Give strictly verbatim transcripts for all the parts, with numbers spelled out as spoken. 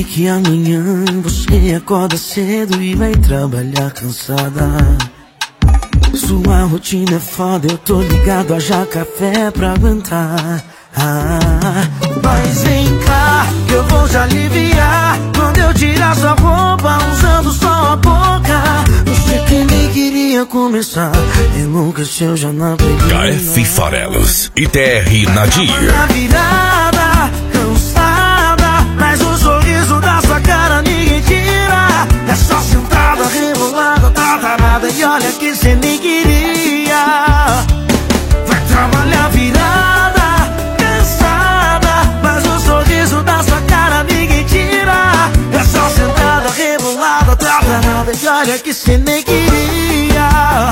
que amanhã você acorda cedo e vai trabalhar cansada. Sua rotina é foda, eu tô ligado, haja café pra aguentar. Ah, mas vem cá, que eu vou te aliviar. Quando eu tirar sua roupa, usando só a boca. Você que nem queria começar, enlouqueceu já na peguei. K F Farelos e T R Nadir. Na virada, cansada, mas o sorriso da sua cara ninguém tira. É só sentada, rebolada, tá tarada, e olha que cê nem queria. Vai trabalhar virada, cansada, mas o sorriso da sua cara ninguém tira. É só sentada, rebolada, tá tarada, e olha que cê nem queria.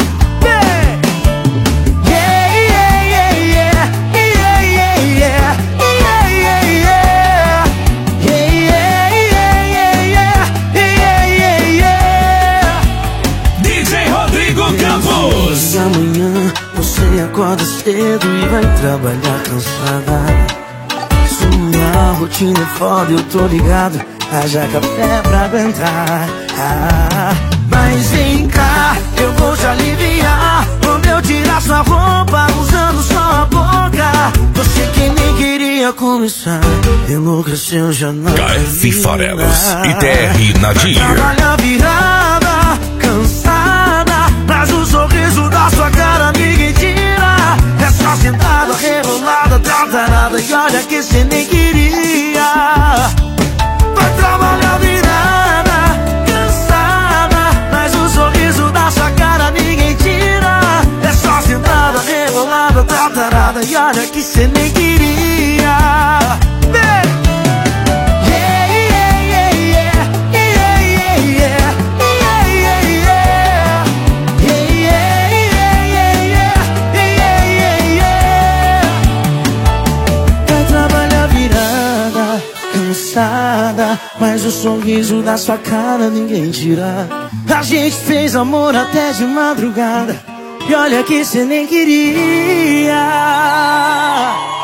E amanhã você acorda cedo e vai trabalhar cansada. Sua rotina é foda, eu tô ligado, haja café pra aguentar. Ah, mas vem cá, eu vou te aliviar. Quando eu tirar sua roupa, usando só a boca. Você que nem queria começar, enlouqueceu já na K F Farelos e T R Nadir. Trabalha virada, cansada, mas o sorriso da sua cara ninguém tira. É só sentada, rebolada, tratarada, e olha que cê nem queria. Vai trabalhar virada, cansada, mas o sorriso da sua cara ninguém tira. É só sentada, rebolada, tratarada, e olha que cê nem queria. Mas o sorriso da sua cara ninguém tira. A gente fez amor até de madrugada, e olha que cê nem queria.